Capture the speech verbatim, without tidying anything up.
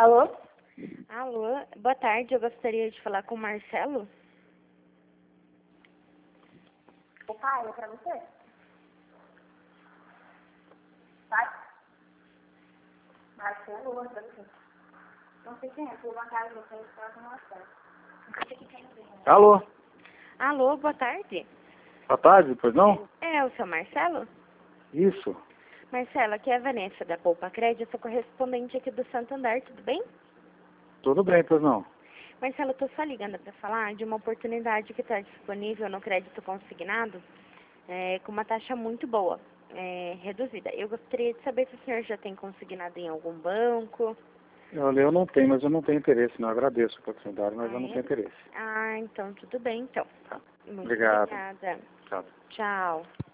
Alô? Alô, boa tarde, eu gostaria de falar com o Marcelo. O pai, é pra você? Pai? Marcelo, é pra você. Não sei quem é, fui uma casa de vocês, fala com o Marcelo. Não sei quem é. Alô? Alô, boa tarde. Boa tarde, pois não? É o seu Marcelo? Isso. Marcelo, aqui é a Vanessa da Poupa Crédito, sou correspondente aqui do Santander, tudo bem? Tudo bem, pois não? Marcelo, eu tô só ligando para falar de uma oportunidade que está disponível no crédito consignado, é, com uma taxa muito boa, é, reduzida. Eu gostaria de saber se o senhor já tem consignado em algum banco. Olha, eu não tenho, mas eu não tenho interesse. Não, eu agradeço a oportunidade, mas Ah, eu não é? tenho interesse. Ah, então tudo bem, então. Tá. Muito Obrigado. obrigada. Tchau. Tchau.